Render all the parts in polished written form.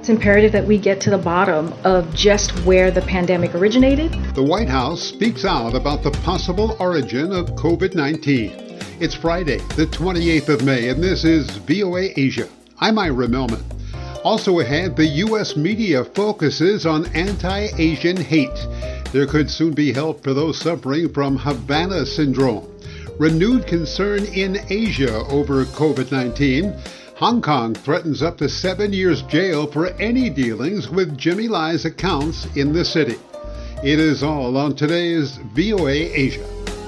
imperative that we get to the bottom of just where the pandemic originated. The White House speaks out about the possible origin of COVID-19. It's Friday, the 28th of May, and this is VOA Asia. I'm Ira Melman. Also ahead, the U.S. media focuses on anti-Asian hate. There could soon be help for those suffering from Havana syndrome. Renewed concern in Asia over COVID-19. Hong Kong threatens up to 7 years jail for any dealings with Jimmy Lai's accounts in the city. It is all on today's VOA Asia.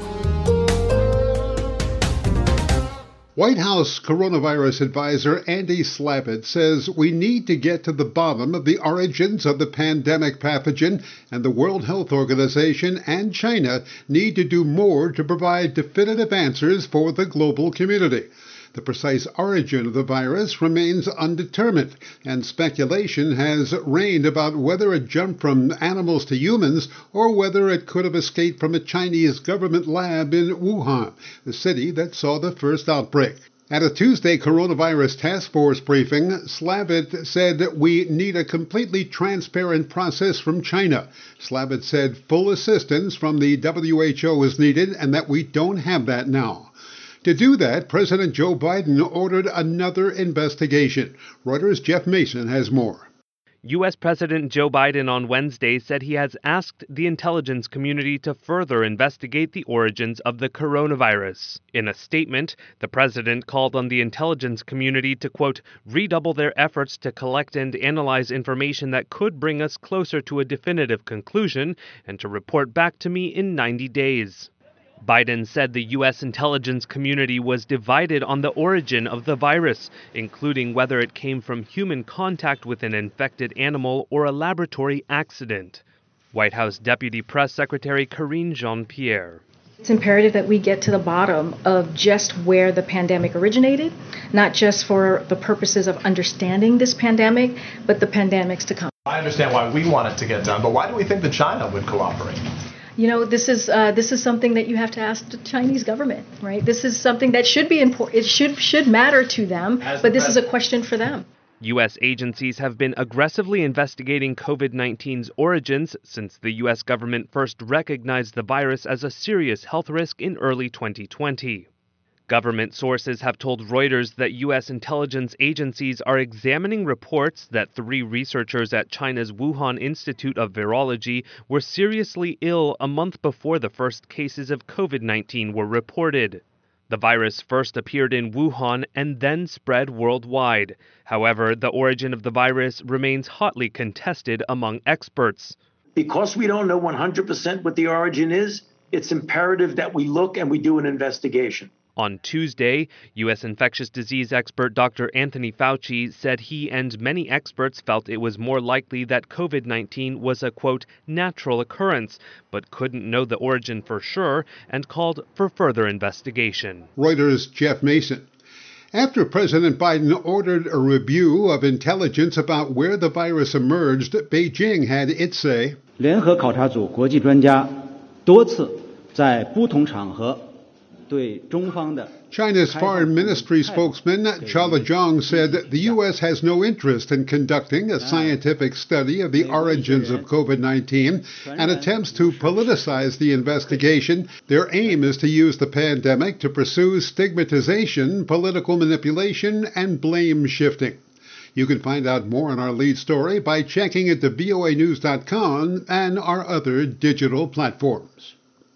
White House coronavirus advisor Andy Slavitt says we need to get to the bottom of the origins of the pandemic pathogen, and the World Health Organization and China need to do more to provide definitive answers for the global community. The precise origin of the virus remains undetermined, and speculation has reigned about whether it jumped from animals to humans or whether it could have escaped from a Chinese government lab in Wuhan, the city that saw the first outbreak. At a Tuesday coronavirus task force briefing, Slavitt said we need a completely transparent process from China. Slavitt said full assistance from the WHO is needed and that we don't have that now. To do that, President Joe Biden ordered another investigation. Reuters' Jeff Mason has more. U.S. President Joe Biden on Wednesday said he has asked the intelligence community to further investigate the origins of the coronavirus. In a statement, the president called on the intelligence community to, quote, redouble their efforts to collect and analyze information that could bring us closer to a definitive conclusion and to report back to me in 90 days. Biden said the U.S. intelligence community was divided on the origin of the virus, including whether it came from human contact with an infected animal or a laboratory accident. White House Deputy Press Secretary Karine Jean-Pierre. It's imperative that we get to the bottom of just where the pandemic originated, not just for the purposes of understanding this pandemic, but the pandemics to come. I understand why we want it to get done, but why do we think that China would cooperate? You know, this is something that you have to ask the Chinese government, right? This is something that should be important. It should matter to them, but this is a question for them. U.S. agencies have been aggressively investigating COVID-19's origins since the U.S. government first recognized the virus as a serious health risk in early 2020. Government sources have told Reuters that U.S. intelligence agencies are examining reports that 3 researchers at China's Wuhan Institute of Virology were seriously ill a month before the first cases of COVID-19 were reported. The virus first appeared in Wuhan and then spread worldwide. However, the origin of the virus remains hotly contested among experts. Because we don't know 100% what the origin is, it's imperative that we look and we do an investigation. On Tuesday, U.S. infectious disease expert Dr. Anthony Fauci said he and many experts felt it was more likely that COVID-19 was a, quote, natural occurrence, but couldn't know the origin for sure and called for further investigation. Reuters' Jeff Mason. After President Biden ordered a review of intelligence about where the virus emerged, Beijing had its say. 联合考察组国际专家多次在不同场合 China's Foreign Ministry spokesman Chaola Zhang said the U.S. has no interest in conducting a scientific study of the origins of COVID-19 and attempts to politicize the investigation. Their aim is to use the pandemic to pursue stigmatization, political manipulation, and blame shifting. You can find out more on our lead story by checking into voanews.com and our other digital platforms.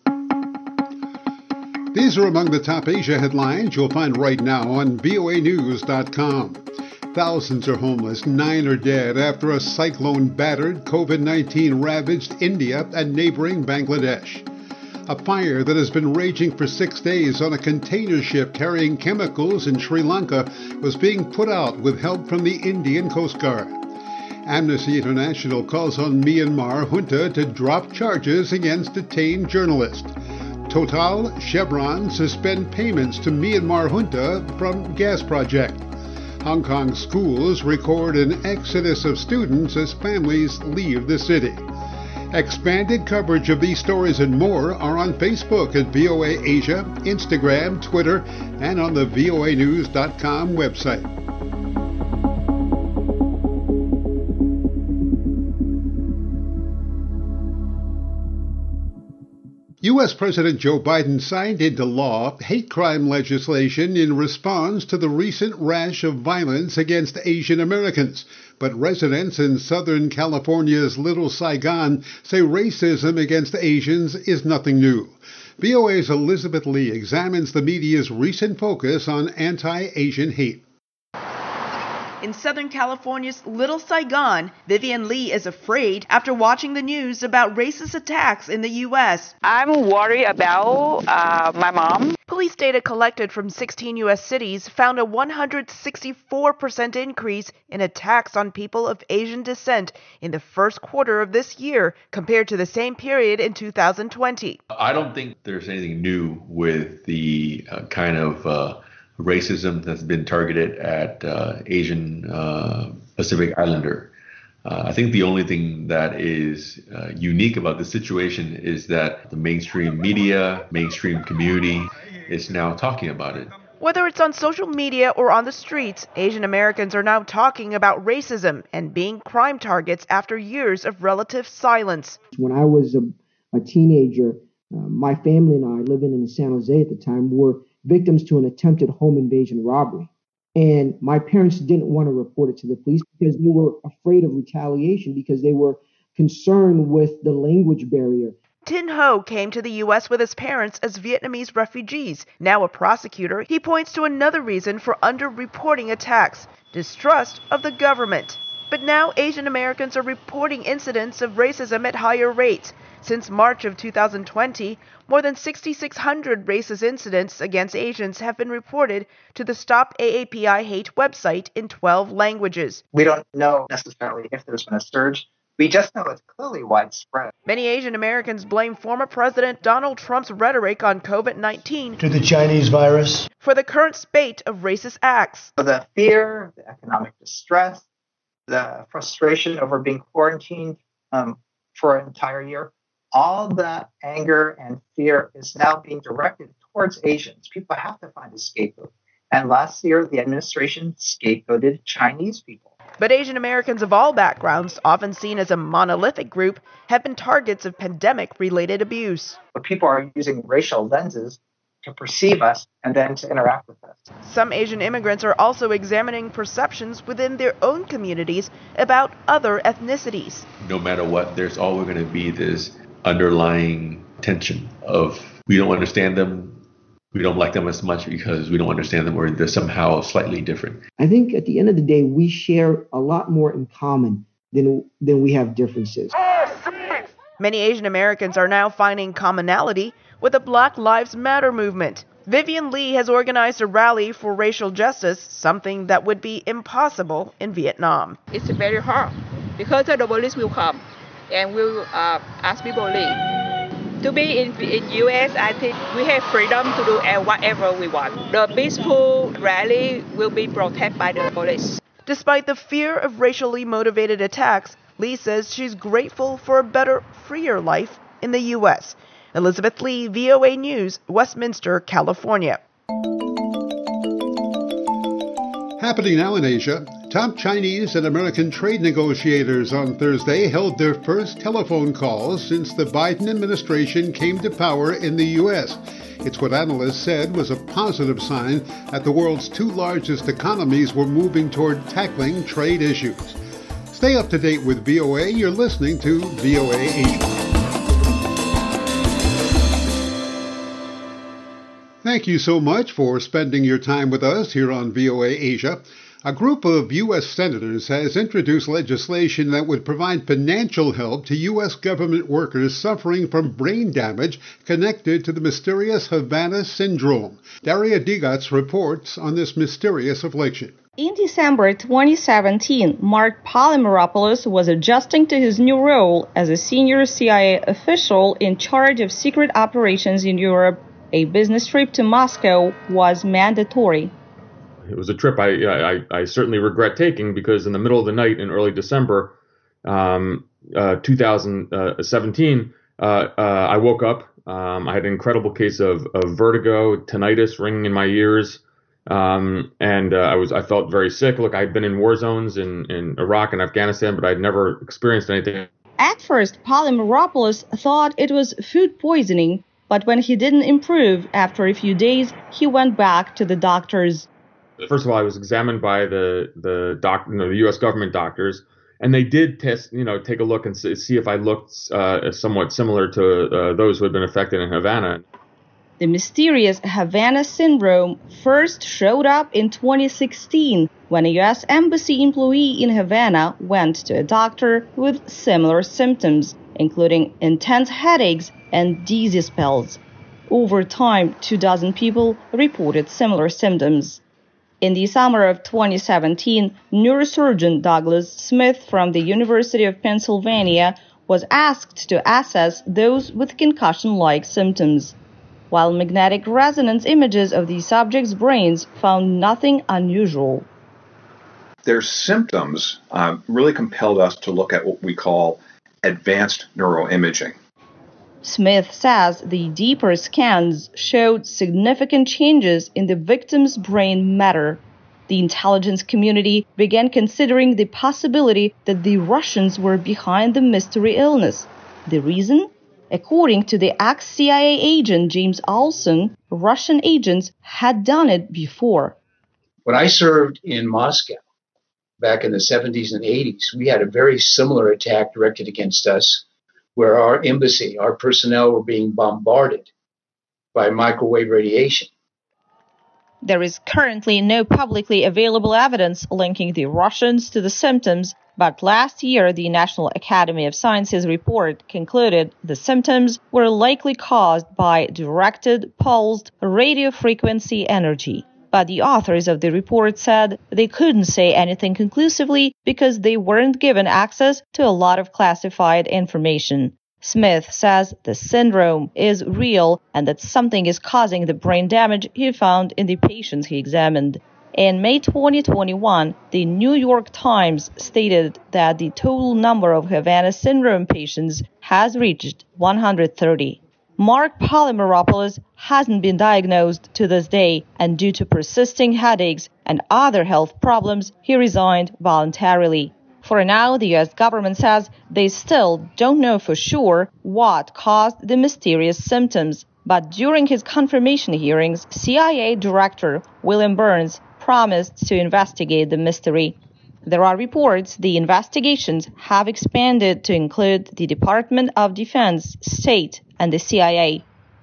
These are among the top Asia headlines you'll find right now on voanews.com. Thousands are homeless, 9 are dead after a cyclone battered COVID-19 ravaged India and neighboring Bangladesh. A fire that has been raging for 6 days on a container ship carrying chemicals in Sri Lanka was being put out with help from the Indian Coast Guard. Amnesty International calls on Myanmar junta to drop charges against detained journalists. Total, Chevron suspend payments to Myanmar junta from gas project. Hong Kong schools record an exodus of students as families leave the city. Expanded coverage of these stories and more are on Facebook at VOA Asia, Instagram, Twitter, and on the voanews.com website. U.S. President Joe Biden signed into law hate crime legislation in response to the recent rash of violence against Asian Americans. But residents in Southern California's Little Saigon say racism against Asians is nothing new. VOA's Elizabeth Lee examines the media's recent focus on anti-Asian hate. In Southern California's Little Saigon, Vivian Lee is afraid after watching the news about racist attacks in the U.S. I'm worried about my mom. Police data collected from 16 U.S. cities found a 164% increase in attacks on people of Asian descent in the first quarter of this year compared to the same period in 2020. I don't think there's anything new with the kind of racism that's been targeted at Asian Pacific Islander. I think the only thing that is unique about this situation is that the mainstream media, mainstream community is now talking about it. Whether it's on social media or on the streets, Asian Americans are now talking about racism and being crime targets after years of relative silence. When I was a teenager, my family and I, living in San Jose at the time, were victims to an attempted home invasion robbery. And my parents didn't want to report it to the police because they were afraid of retaliation, because they were concerned with the language barrier. Tin Ho came to the U.S. with his parents as Vietnamese refugees. Now a prosecutor, he points to another reason for underreporting attacks: distrust of the government. But now Asian Americans are reporting incidents of racism at higher rates. Since March of 2020, more than 6,600 racist incidents against Asians have been reported to the Stop AAPI Hate website in 12 languages. We don't know necessarily if there's been a surge. We just know it's clearly widespread. Many Asian Americans blame former President Donald Trump's rhetoric on COVID-19 to the Chinese virus for the current spate of racist acts. So the fear, the economic distress, the frustration over being quarantined for an entire year, all that anger and fear is now being directed towards Asians. People have to find a scapegoat. And last year, the administration scapegoated Chinese people. But Asian Americans of all backgrounds, often seen as a monolithic group, have been targets of pandemic-related abuse. But people are using racial lenses to perceive us and then to interact with us. Some Asian immigrants are also examining perceptions within their own communities about other ethnicities. No matter what, there's always going to be this underlying tension of we don't understand them, we don't like them as much because we don't understand them, or they're somehow slightly different. I think at the end of the day, we share a lot more in common than we have differences. Many Asian Americans are now finding commonality with the Black Lives Matter movement. Vivian Lee has organized a rally for racial justice, something that would be impossible in Vietnam. It's very hard because the police will come and will ask people to leave. To be in U.S., I think we have freedom to do whatever we want. The peaceful rally will be protected by the police. Despite the fear of racially motivated attacks, Lee says she's grateful for a better, freer life in the U.S. Elizabeth Lee, VOA News, Westminster, California. Happening now in Asia, top Chinese and American trade negotiators on Thursday held their first telephone calls since the Biden administration came to power in the U.S. It's what analysts said was a positive sign that the world's two largest economies were moving toward tackling trade issues. Stay up to date with VOA. You're listening to VOA Asia. Thank you so much for spending your time with us here on VOA Asia. A group of U.S. senators has introduced legislation that would provide financial help to U.S. government workers suffering from brain damage connected to the mysterious Havana syndrome. Daria Digatz reports on this mysterious affliction. In December 2017, Mark Polymeropoulos was adjusting to his new role as a senior CIA official in charge of secret operations in Europe. A business trip to Moscow was mandatory. It was a trip I certainly regret taking because in the middle of the night in early December 2017, I woke up. I had an incredible case of vertigo, tinnitus, ringing in my ears, and I felt very sick. Look, I'd been in war zones in Iraq and Afghanistan, but I'd never experienced anything. At first, Polymeropoulos thought it was food poisoning. But when he didn't improve after a few days, he went back to the doctors. First of all, I was examined by the U.S. government doctors, and they did test, take a look and see if I looked somewhat similar to those who had been affected in Havana. The mysterious Havana syndrome first showed up in 2016 when a U.S. Embassy employee in Havana went to a doctor with similar symptoms, including intense headaches and dizzy spells. Over time, 24 people reported similar symptoms. In the summer of 2017, neurosurgeon Douglas Smith from the University of Pennsylvania was asked to assess those with concussion-like symptoms. While magnetic resonance images of the subjects' brains found nothing unusual. Their symptoms really compelled us to look at what we call advanced neuroimaging. Smith says the deeper scans showed significant changes in the victim's brain matter. The intelligence community began considering the possibility that the Russians were behind the mystery illness. The reason? According to the ex-CIA agent James Olson, Russian agents had done it before. When I served in Moscow back in the 70s and 80s, we had a very similar attack directed against us, where our embassy, our personnel were being bombarded by microwave radiation. There is currently no publicly available evidence linking the Russians to the symptoms, but last year the National Academy of Sciences report concluded the symptoms were likely caused by directed pulsed radio frequency energy. But the authors of the report said they couldn't say anything conclusively because they weren't given access to a lot of classified information. Smith says the syndrome is real and that something is causing the brain damage he found in the patients he examined. In May 2021, the New York Times stated that the total number of Havana syndrome patients has reached 130. Mark Polymeropoulos hasn't been diagnosed to this day, and due to persisting headaches and other health problems, he resigned voluntarily. For now, the U.S. government says they still don't know for sure what caused the mysterious symptoms. But during his confirmation hearings, CIA Director William Burns promised to investigate the mystery. There are reports the investigations have expanded to include the Department of Defense, State, and the CIA.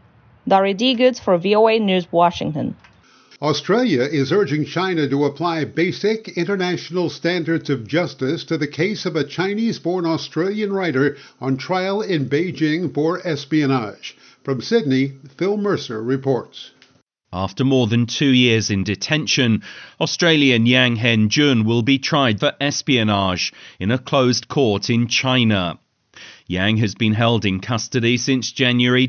Daria Digoods for VOA News, Washington. Australia is urging China to apply basic international standards of justice to the case of a Chinese-born Australian writer on trial in Beijing for espionage. From Sydney, Phil Mercer reports. After more than 2 years in detention, Australian Yang Hengjun will be tried for espionage in a closed court in China. Yang has been held in custody since January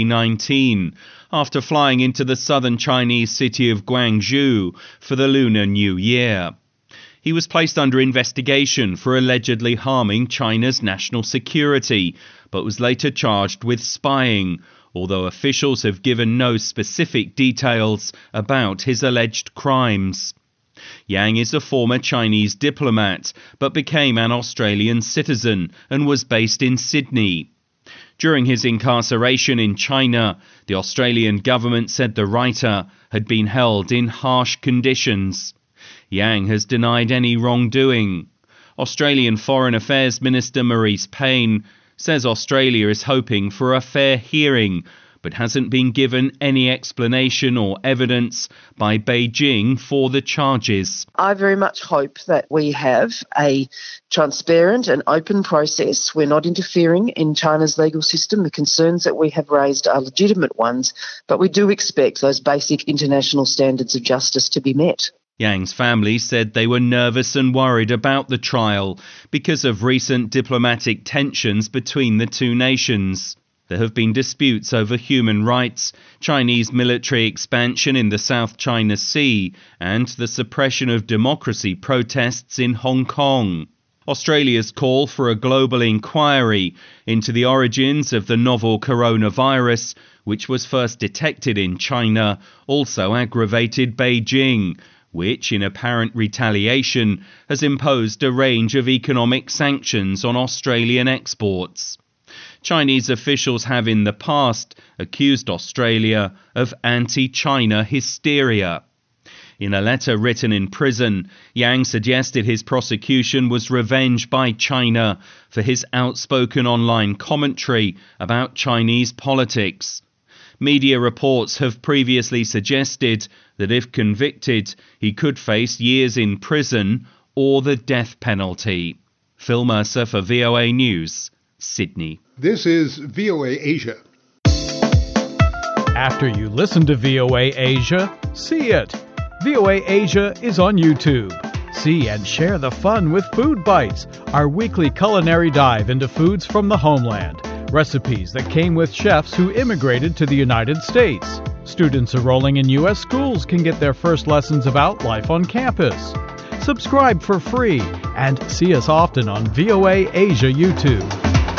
2019, after flying into the southern Chinese city of Guangzhou for the Lunar New Year. He was placed under investigation for allegedly harming China's national security, but was later charged with spying, although officials have given no specific details about his alleged crimes. Yang is a former Chinese diplomat, but became an Australian citizen and was based in Sydney. During his incarceration in China, the Australian government said the writer had been held in harsh conditions. Yang has denied any wrongdoing. Australian Foreign Affairs Minister Marise Payne says Australia is hoping for a fair hearing, but hasn't been given any explanation or evidence by Beijing for the charges. I very much hope that we have a transparent and open process. We're not interfering in China's legal system. The concerns that we have raised are legitimate ones, but we do expect those basic international standards of justice to be met. Yang's family said they were nervous and worried about the trial because of recent diplomatic tensions between the two nations. There have been disputes over human rights, Chinese military expansion in the South China Sea, and the suppression of democracy protests in Hong Kong. Australia's call for a global inquiry into the origins of the novel coronavirus, which was first detected in China, also aggravated Beijing, which, in apparent retaliation, has imposed a range of economic sanctions on Australian exports. Chinese officials have in the past accused Australia of anti-China hysteria. In a letter written in prison, Yang suggested his prosecution was revenge by China for his outspoken online commentary about Chinese politics. Media reports have previously suggested that if convicted, he could face years in prison or the death penalty. Phil Mercer for VOA News, Sydney. This is VOA Asia. After you listen to VOA Asia, see it. VOA Asia is on YouTube. See and share the fun with Food Bites, our weekly culinary dive into foods from the homeland. Recipes that came with chefs who immigrated to the United States. Students enrolling in U.S. schools can get their first lessons about life on campus. Subscribe for free and see us often on VOA Asia YouTube.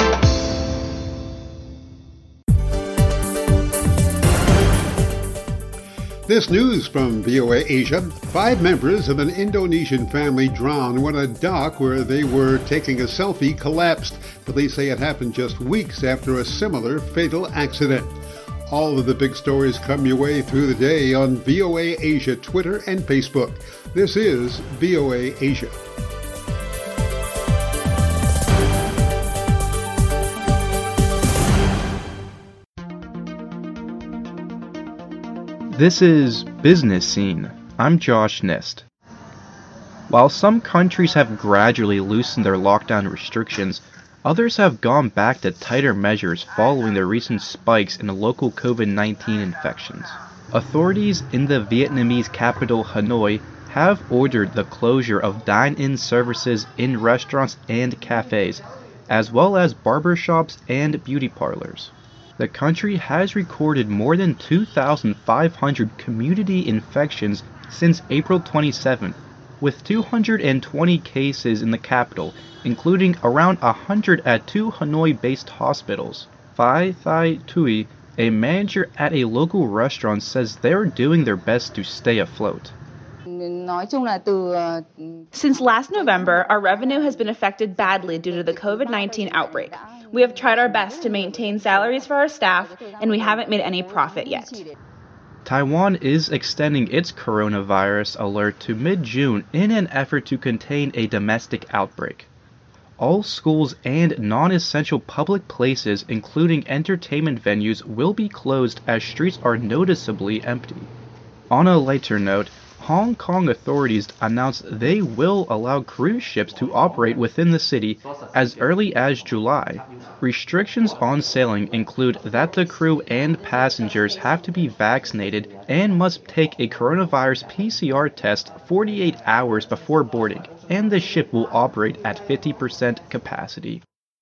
This news from VOA Asia. 5 members of an Indonesian family drowned when a dock where they were taking a selfie collapsed. Police say it happened just weeks after a similar fatal accident. All of the big stories come your way through the day on VOA Asia Twitter and Facebook. This is VOA Asia. This is Business Scene. I'm Josh Nist. While some countries have gradually loosened their lockdown restrictions, others have gone back to tighter measures following the recent spikes in local COVID-19 infections. Authorities in the Vietnamese capital Hanoi have ordered the closure of dine-in services in restaurants and cafes, as well as barbershops and beauty parlors. The country has recorded more than 2,500 community infections since April 27th, with 220 cases in the capital, including around 100 at 2 Hanoi-based hospitals. Phai Thai Tui, a manager at a local restaurant, says they're doing their best to stay afloat. Since last November, our revenue has been affected badly due to the COVID-19 outbreak. We have tried our best to maintain salaries for our staff, and we haven't made any profit yet. Taiwan is extending its coronavirus alert to mid-June in an effort to contain a domestic outbreak. All schools and non-essential public places, including entertainment venues, will be closed as streets are noticeably empty. On a lighter note, Hong Kong authorities announced they will allow cruise ships to operate within the city as early as July. Restrictions on sailing include that the crew and passengers have to be vaccinated and must take a coronavirus PCR test 48 hours before boarding, and the ship will operate at 50% capacity.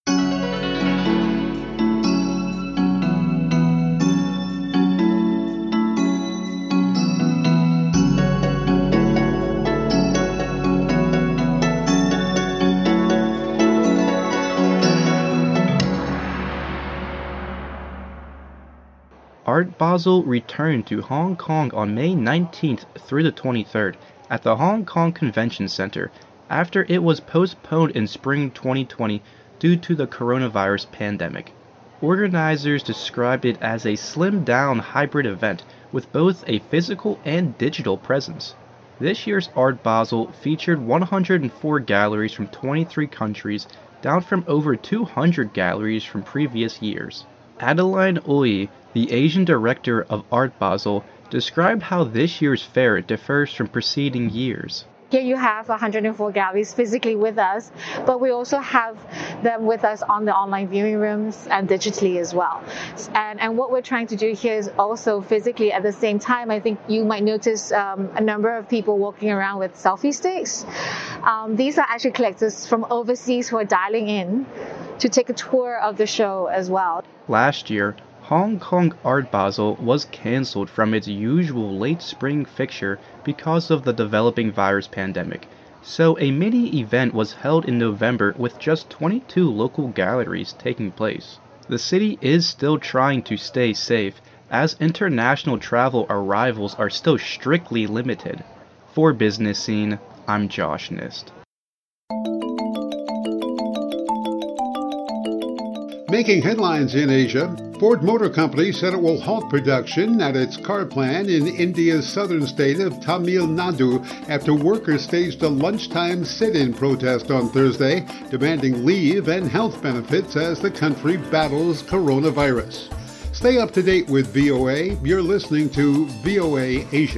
Art Basel returned to Hong Kong on May 19th through the 23rd at the Hong Kong Convention Center after it was postponed in spring 2020 due to the coronavirus pandemic. Organizers described it as a slimmed-down hybrid event with both a physical and digital presence. This year's Art Basel featured 104 galleries from 23 countries, down from over 200 galleries from previous years. Adeline Ooi, the Asian director of Art Basel, described how this year's fair differs from preceding years. Here you have 104 galleries physically with us, but we also have them with us on the online viewing rooms and digitally as well. And what we're trying to do here is also physically at the same time. I think you might notice a number of people walking around with selfie sticks. These are actually collectors from overseas who are dialing in to take a tour of the show as well. Last year, Hong Kong Art Basel was cancelled from its usual late spring fixture because of the developing virus pandemic, so a mini event was held in November with just 22 local galleries taking place. The city is still trying to stay safe, as international travel arrivals are still strictly limited. For Business Scene, I'm Josh Nist. Making headlines in Asia, Ford Motor Company said it will halt production at its car plant in India's southern state of Tamil Nadu after workers staged a lunchtime sit-in protest on Thursday, demanding leave and health benefits as the country battles coronavirus. Stay up to date with VOA. You're listening to VOA Asia.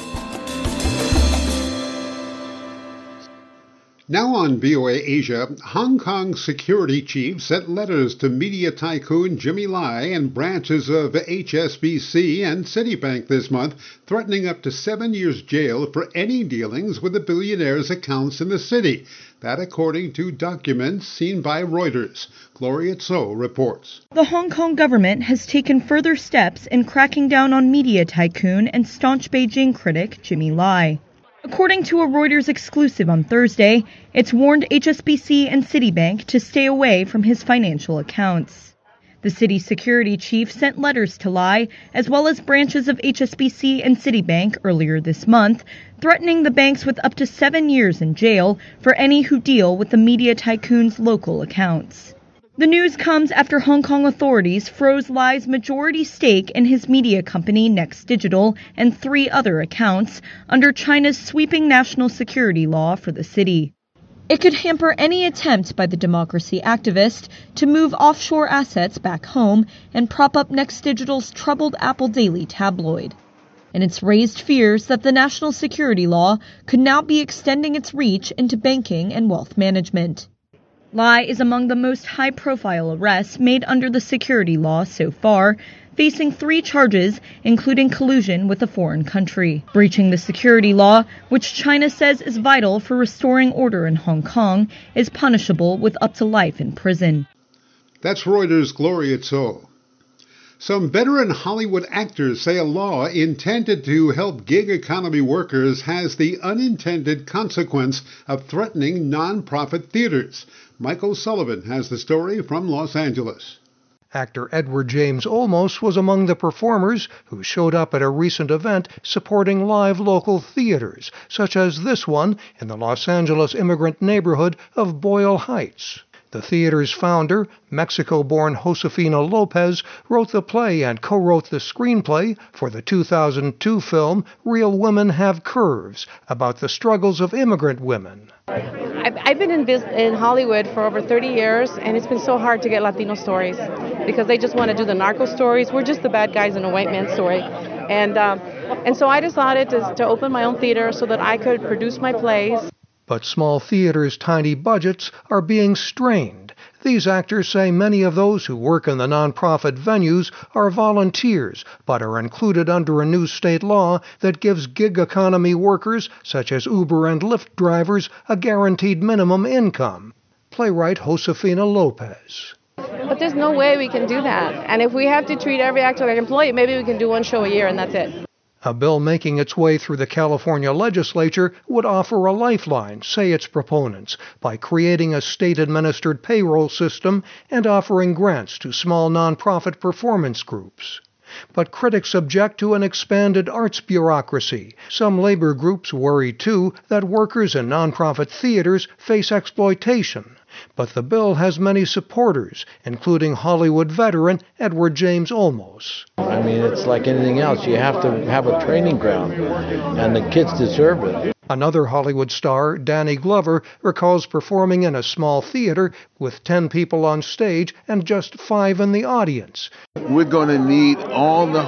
Now on VOA Asia, Hong Kong security chiefs sent letters to media tycoon Jimmy Lai and branches of HSBC and Citibank this month, threatening up to 7 years jail for any dealings with the billionaire's accounts in the city. That according to documents seen by Reuters. Gloria Tso reports. The Hong Kong government has taken further steps in cracking down on media tycoon and staunch Beijing critic Jimmy Lai. According to a Reuters exclusive on Thursday, it's warned HSBC and Citibank to stay away from his financial accounts. The city security chief sent letters to Lai, as well as branches of HSBC and Citibank earlier this month, threatening the banks with up to 7 years in jail for any who deal with the media tycoon's local accounts. The news comes after Hong Kong authorities froze Lai's majority stake in his media company Next Digital and 3 other accounts under China's sweeping national security law for the city. It could hamper any attempt by the democracy activist to move offshore assets back home and prop up Next Digital's troubled Apple Daily tabloid. And it's raised fears that the national security law could now be extending its reach into banking and wealth management. Lai is among the most high-profile arrests made under the security law so far, facing 3 charges, including collusion with a foreign country. Breaching the security law, which China says is vital for restoring order in Hong Kong, is punishable with up to life in prison. That's Reuters' Gloria Tso. Some veteran Hollywood actors say a law intended to help gig economy workers has the unintended consequence of threatening nonprofit theaters. Mike O'Sullivan has the story from Los Angeles. Actor Edward James Olmos was among the performers who showed up at a recent event supporting live local theaters, such as this one in the Los Angeles immigrant neighborhood of Boyle Heights. The theater's founder, Mexico-born Josefina Lopez, wrote the play and co-wrote the screenplay for the 2002 film Real Women Have Curves, about the struggles of immigrant women. I've been in Hollywood for over 30 years, and it's been so hard to get Latino stories because they just want to do the narco stories. We're just the bad guys in a white man's story. And so I decided to open my own theater so that I could produce my plays. But small theaters' tiny budgets are being strained. These actors say many of those who work in the nonprofit venues are volunteers, but are included under a new state law that gives gig economy workers, such as Uber and Lyft drivers, a guaranteed minimum income. Playwright Josefina Lopez. But there's no way we can do that. And if we have to treat every actor like an employee, maybe we can do one show a year and that's it. A bill making its way through the California legislature would offer a lifeline, say its proponents, by creating a state-administered payroll system and offering grants to small nonprofit performance groups. But critics object to an expanded arts bureaucracy. Some labor groups worry, too, that workers in nonprofit theaters face exploitation. But the bill has many supporters, including Hollywood veteran Edward James Olmos. I mean, it's like anything else. You have to have a training ground, and the kids deserve it. Another Hollywood star, Danny Glover, recalls performing in a small theater with 10 people on stage and just 5 in the audience. We're going to need all the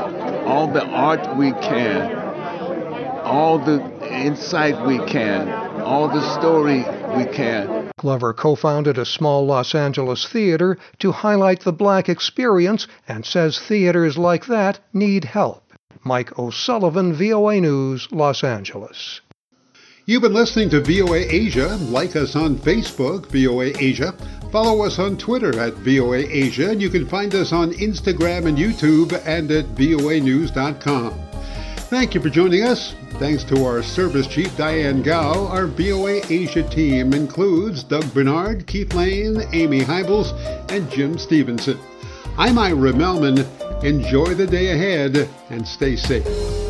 art we can, all the insight we can, all the story we can. Glover co-founded a small Los Angeles theater to highlight the black experience and says theaters like that need help. Mike O'Sullivan, VOA News, Los Angeles. You've been listening to VOA Asia. Like us on Facebook, VOA Asia. Follow us on Twitter at VOA Asia, and you can find us on Instagram and YouTube and at voanews.com. Thank you for joining us. Thanks to our service chief, Diane Gao. Our VOA Asia team includes Doug Bernard, Keith Lane, Amy Hybels, and Jim Stevenson. I'm Ira Melman. Enjoy the day ahead and stay safe.